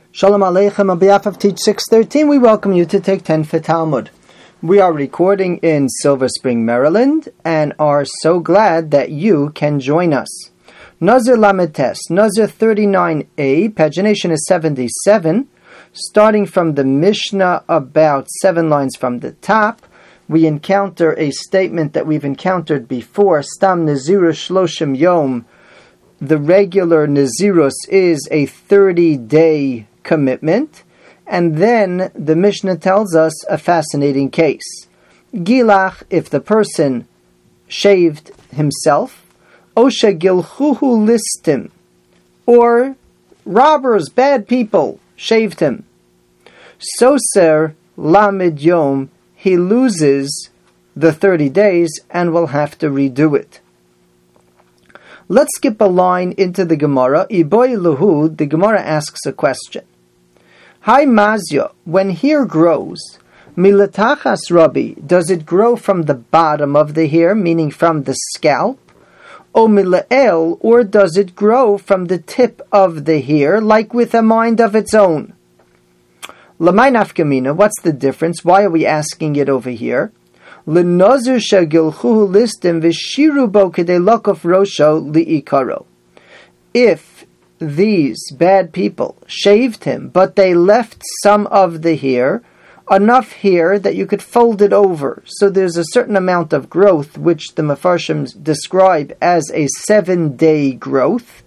Shalom Aleichem. On behalf of Teach 613, we welcome you to take 10 for Talmud. We are recording in Silver Spring, Maryland, and are so glad that you can join us. Nazir Lamed Tes, Nazir 39a, pagination is 77, starting from the Mishnah about 7 lines from the top. We encounter a statement that we've encountered before, Stam Nazirus Shloshim Yom. The regular Nazirus is a 30-day commitment, and then the Mishnah tells us a fascinating case. Gilach, if the person shaved himself, Osha Gilchuhu Listim, or robbers, bad people, shaved him. Soser Lamed Yom, he loses the 30 days and will have to redo it. Let's skip a line into the Gemara. Iboy Luhud, the Gemara asks a question. Hi Mazya, when hair grows, Milatachas Rabbi, does it grow from the bottom of the hair, meaning from the scalp? O Milael, or does it grow from the tip of the hair, like with a mind of its own? Lamay nafkamina, what's the difference? Why are we asking it over here? L'nazir shagilchuhu listim v'shiru bo kedei lokov rosho li'ikaro. If these bad people shaved him, but they left some of the hair, enough hair that you could fold it over. So there's a certain amount of growth, which the Mefarshim describe as a 7-day growth.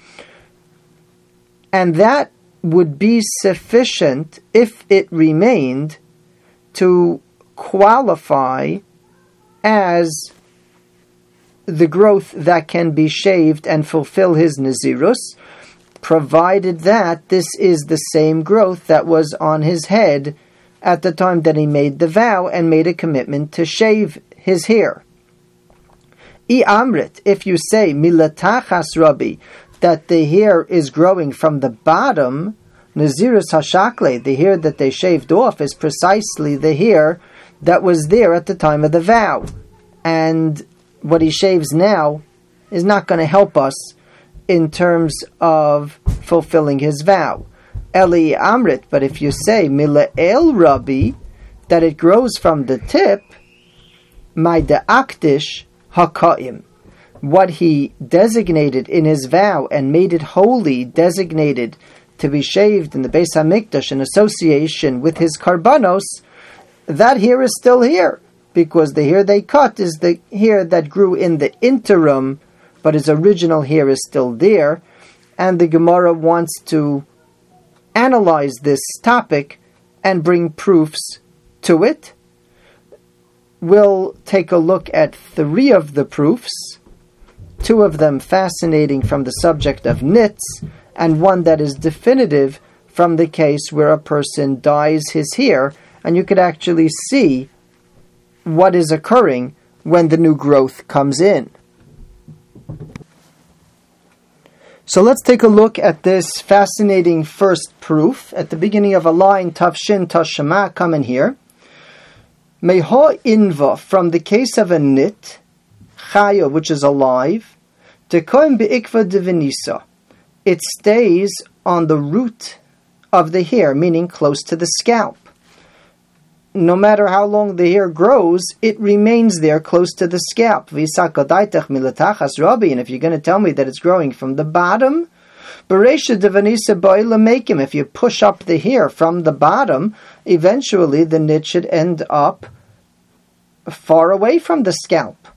And that would be sufficient, if it remained, to qualify as the growth that can be shaved and fulfill his Nazirus, provided that this is the same growth that was on his head at the time that he made the vow and made a commitment to shave his hair. I amrit, if you say milatachas Rabbi, that the hair is growing from the bottom, Nazirus hashakle, the hair that they shaved off, is precisely the hair that was there at the time of the vow. And what he shaves now is not going to help us in terms of fulfilling his vow. Eli Amrit, but if you say Mila'el Rabbi, that it grows from the tip, my de'aktish hakaim, what he designated in his vow and made it holy, designated to be shaved in the Beis HaMikdash in association with his karbanos, that hair is still here, because the hair they cut is the hair that grew in the interim, but his original hair is still there, and the Gemara wants to analyze this topic and bring proofs to it. We'll take a look at 3 of the proofs, 2 of them fascinating from the subject of nits, and 1 that is definitive from the case where a person dyes his hair, and you could actually see what is occurring when the new growth comes in. So let's take a look at this fascinating first proof. At the beginning of a line, Tafshin Tashama, come in here. Meha inva, from the case of a nit, Chaya, which is alive, Tekoim be'ikva divinisa, it stays on the root of the hair, meaning close to the scalp. No matter how long the hair grows, it remains there close to the scalp. And if you're going to tell me that it's growing from the bottom, if you push up the hair from the bottom, eventually the nit should end up far away from the scalp.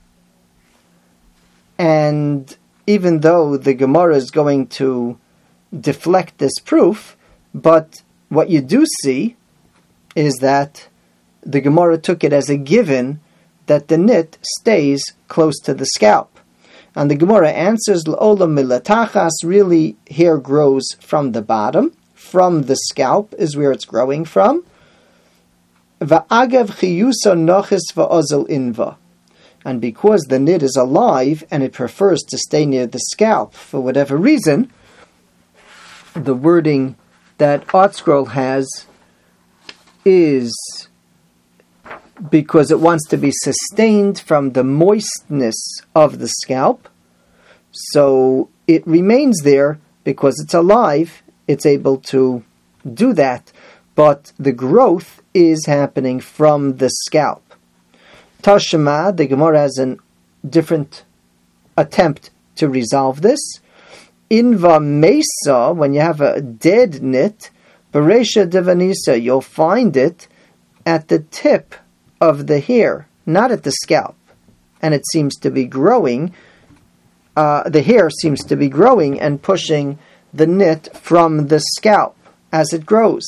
And even though the Gemara is going to deflect this proof, but what you do see is that the Gemara took it as a given that the nit stays close to the scalp. And the Gemara answers, L'olam milatachas, really hair grows from the bottom, from the scalp is where it's growing from. Va'agav chiyusa nochis va'ozel inva. And because the nit is alive and it prefers to stay near the scalp for whatever reason, the wording that ArtScroll has is because it wants to be sustained from the moistness of the scalp. So it remains there because it's alive, it's able to do that, but the growth is happening from the scalp. Tashma, the Gemara has a different attempt to resolve this. Inva Mesa, when you have a dead nit, Beresha Devanisa, you'll find it at the tip of the hair, not at the scalp. And it seems to be growing, the hair seems to be growing and pushing the nit from the scalp as it grows.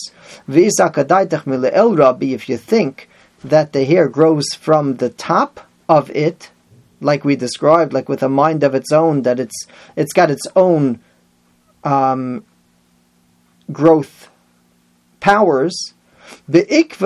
If you think that the hair grows from the top of it, like we described, like with a mind of its own, that it's got its own growth powers, so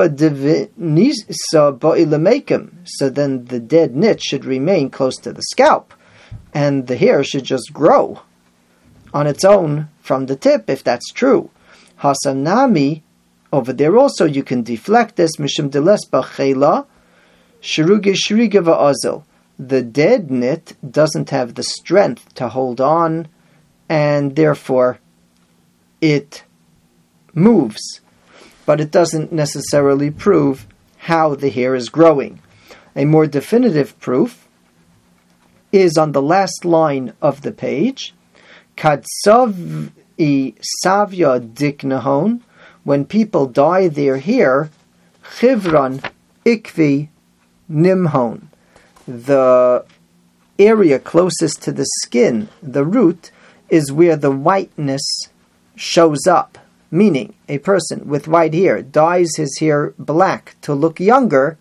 then the dead nit should remain close to the scalp, and the hair should just grow on its own from the tip, if that's true. Hasanami, over there also you can deflect this, mishum deles b'chela shruge shriga va'azel. The dead nit doesn't have the strength to hold on, and therefore it moves. But it doesn't necessarily prove how the hair is growing. A more definitive proof is on the last line of the page. Kadsav I savya diknahon, when people dye their hair, chivran ikvi nimhon. The area closest to the skin, the root, is where the whiteness shows up. Meaning, a person with white hair dyes his hair black to look younger,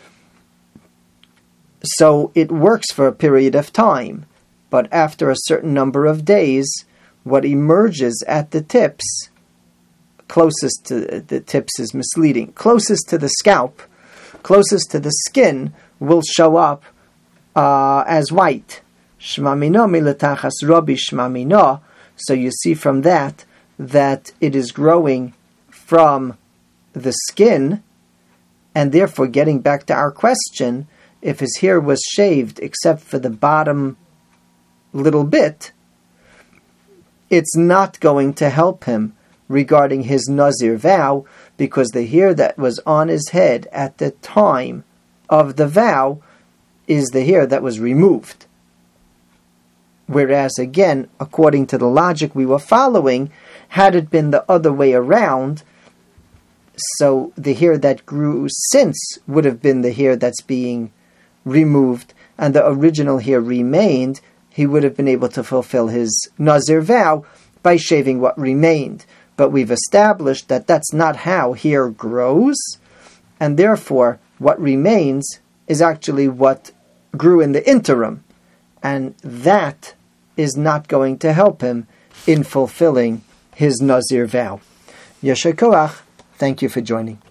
so it works for a period of time. But after a certain number of days, what emerges at the tips, closest to the tips is misleading, closest to the scalp, closest to the skin, will show up as white. Shmamino milatachas Rabbi Shmamino. So you see from that it is growing from the skin, and therefore, getting back to our question, if his hair was shaved except for the bottom little bit, it's not going to help him regarding his Nazir vow, because the hair that was on his head at the time of the vow is the hair that was removed. Whereas, again, according to the logic we were following, had it been the other way around, so the hair that grew since would have been the hair that's being removed, and the original hair remained, he would have been able to fulfill his Nazir vow by shaving what remained. But we've established that that's not how hair grows, and therefore what remains is actually what grew in the interim, and that is not going to help him in fulfilling his Nazir vow. Yasher Koach, thank you for joining.